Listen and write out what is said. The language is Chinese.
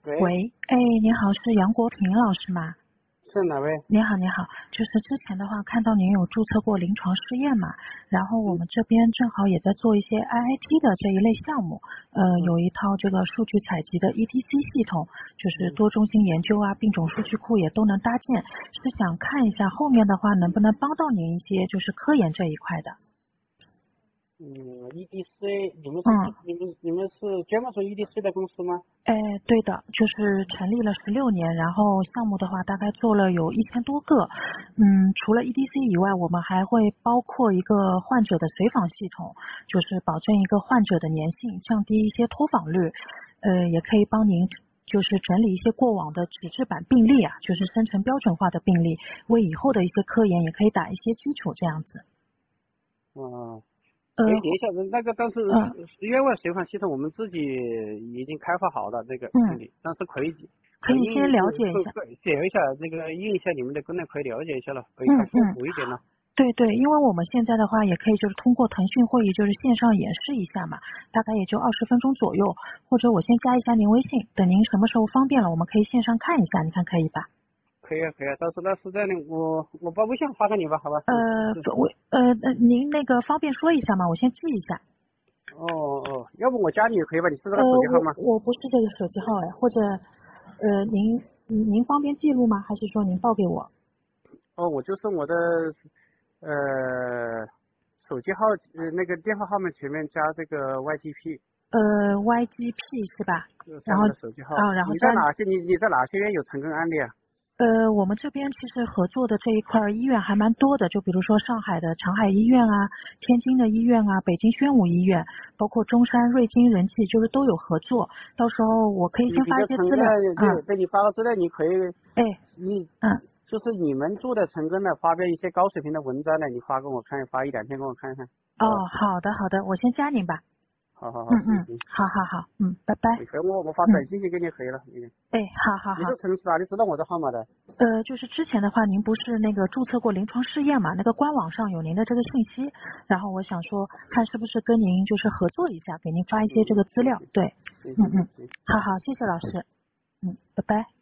喂，哎，你好，是杨国平老师吗？ 是哪位？ 你好，你好，就是之前的话看到您有注册过临床试验嘛，然后我们这边正好也在做一些 IIT 的这一类项目，有一套这个数据采集的 ETC 系统，就是多中心研究啊，病种数据库也都能搭建，是想看一下后面的话能不能帮到您一些就是科研这一块的。 EDC，你们是专门做 EDC 的公司吗？ 哎，对的，就是成立了16年，然后项目的话大概做了有1000多个。除了 EDC 以外，我们还会包括一个患者的随访系统，就是保证一个患者的粘性，降低一些脱访率。也可以帮您就是整理一些过往的纸质版病例啊，就是生成标准化的病例，为以后的一些科研也可以打一些基础这样子。 可以联一下那个，但是院外随访系统我们自己已经开发好了这个病例，但是可以先了解一下， 印一下你们的功能，可以了解一下了，可以看丰富一点了。 对对，因为我们现在的话也可以就是通过腾讯会议就是线上演示一下嘛，大概也就20分钟左右，或者我先加一下您微信，等您什么时候方便了，我们可以线上看一下，你看可以吧？ 可以啊，但是那是这样的，我把微信发给你吧，好吧？ 您那个方便说一下吗？我先记一下。 要不我加你也可以吧？你是这个手机号吗？ 我不是这个手机号哎，或者您方便记录吗？还是说您报给我？ 我就是我的手机号那个电话号码前面加这个 YGP。 YGP 是吧？然后手机号然后你在哪些你在哪些院有成功案例啊？ 我们这边其实合作的这一块医院还蛮多的，就比如说上海的长海医院啊，天津的医院啊，北京宣武医院，包括中山、瑞金、仁济，就是都有合作。到时候我可以先发一些资料。 对，你发个资料，你可以。就是你们做的成功的，发表一些高水平的文章呢，你发给我看，发1-2篇给我看一看。 好的，我先加您吧。 好，好， 拜拜。 我发短信息给你可以了。 好。 你是从哪里知道我的号码的？ 就是之前的话，您不是那个注册过临床试验嘛？那个官网上有您的这个信息，然后我想说，看是不是跟您就是合作一下，给您发一些这个资料。对，好，谢谢老师。拜拜。